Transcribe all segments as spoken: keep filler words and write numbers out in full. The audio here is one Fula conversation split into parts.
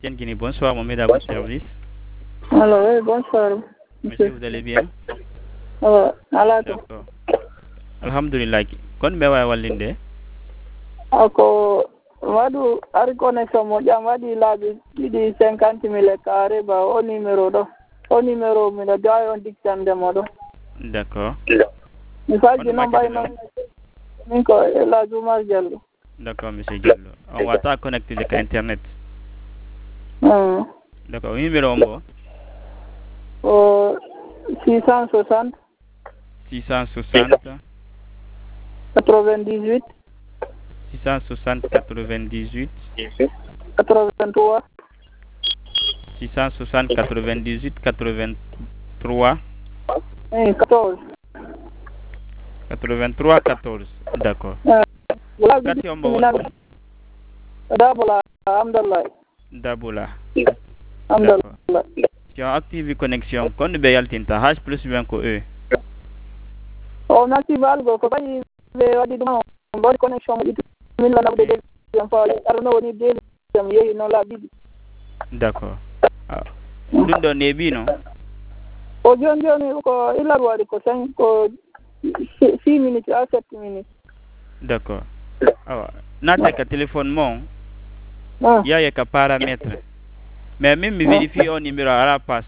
Tiengini, bonsoir, mon à votre service. Alors, oui, bonsoir. Monsieur, vous allez bien? Euh, ala to. D'accord. Alhamdulillah. Kon be wa wallinde? Ako wadu ari connexion mo jam wadi labi di cinquante mille carré ba o numéro do. O numéro mi da jaay on diktande mo do. D'accord. Mi faji no bay no. Min ko la Juma Diallo. D'accord, monsieur Diallo. On va ta connecter avec internet. Hmm. D'accord. Numéro mbo? Euh six cent soixante six cent soixante quatre-vingt-dix-huit six cent soixante quatre-vingt-dix-huit quatre-vingt-trois six cent soixante quatre-vingt-dix-huit quatre-vingt-trois eh quatorze quatre-vingt-trois quatorze. D'accord. Kati ombo Dabola Alhamdulillah. Dabola. Alhamdulillah. Tu as activé connexion kon be yaltinta hash plus bien ko e. O nati balgo ko bani be wadi dum body connection it min la nabde de fa arno woni de jam yeyi no la bibi. D'accord. Dum do ne bi no. O jon joni ko ila wadi ko cinq ko six minutes à sept minutes. D'accord. Awa nata ka téléphone mon Ah. ya ya ka paramètre. Mais même me vérifie au numéro à la passe.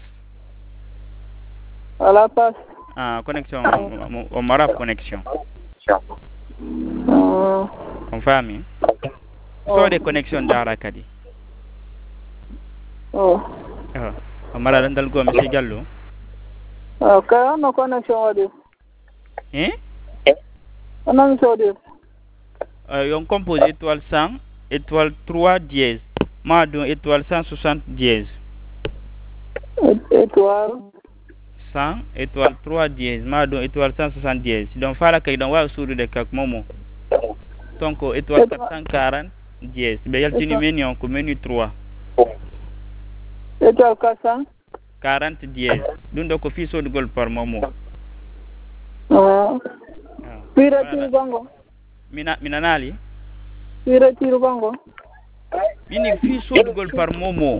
À la passe. Ah, connexion, on m'aura connexion. Ah. On famille. So de connexion d'ara kadi. Oh. Ah, on m'aura dandal go monsieur Diallo. Ah, ka no connexion wadi. Hein? On a so de. Euh, on compose étoile cent, étoile trois dièse. Ma don étoile cent soixante dièse. Étoile cent, étoile trois dièse. Ma don étoile cent soixante dièse. Donc fala kay don wa souru de kak momo. Donc étoile quatre cent quarante dièse. Be yaltini menu on ko menu trois. Étoile quatre cent quarante dièse. Dun do ko fi so gol par momo. Ah. Pira tiri bango. Mina mina nali. Pira tiri bango. Mini fi so gol par momo.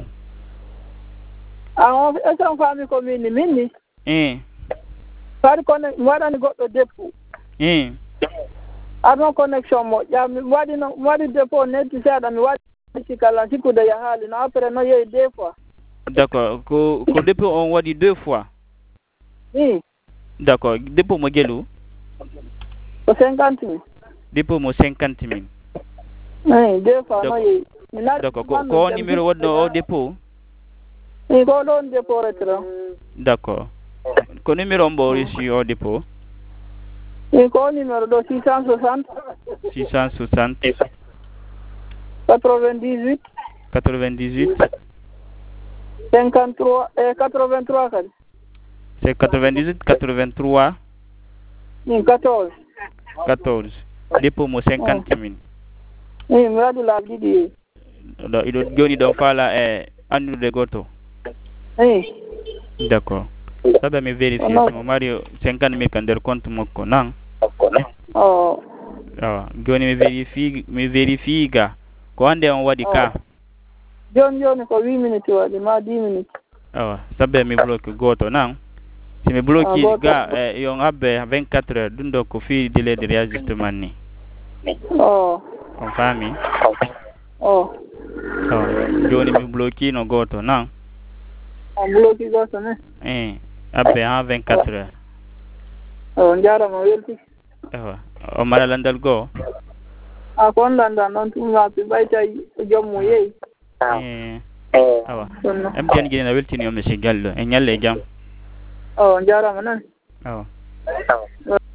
Ah, on est en famille commune mini. Eh. Par connect wadani goddo depot. Eh. Adon connexion mo ya mi wadi no wadi depot net sada mi wadi sikala sikude ya hali no après no yey deux fois. D'accord. Ko ko depot on wadi deux fois. Oui. D'accord. Depot mo gelu. Ko cinquante mille. Depot mo cinquante mille. Oui, deux fois no yey. D'accord. Ko ko numéro wadno o depot. Oui, ko don depot retro. D'accord. Ko numéro mbo reçu au dépôt? Oui, ko numéro do six cent soixante six cent soixante quatre-vingt-dix-huit quatre-vingt-dix-huit cinquante-trois et quatre-vingt-trois kadi. C'est quatre-vingt-dix-huit quatre-vingt-trois Oui, quatorze. quatorze. Dépôt mo cinquante mille. Oui, mi wadi la didi. Do ido joni do fala e annude goto. Oui. D'accord. Sabe mi vérifier mo Mario cinquante mille kan der compte mako nan. Oh. Ah, joni mi vérifie mi vérifie ga ko ande on wadi ka. Jon joni ko huit minutes wadi ma dix minutes. Ah, sabe mi bloque goto nan. Si mi bloque ga eh, yon abbe vingt-quatre heures dundo ko fi délai de réajustement ni. Oh. On famille. Oh. Oh, joni mi bloqué no goto nan. On bloqué goto ne. Eh, abbe en vingt-quatre heures. Oh, njara ma welti. Oh, o mara landal go. A kon landa non tum ma bi bayta jommu yeyi. Eh. Awa. Am ken gina weltini o monsieur Gallo e nyalle jam. Oh, njara ma nan. Oh.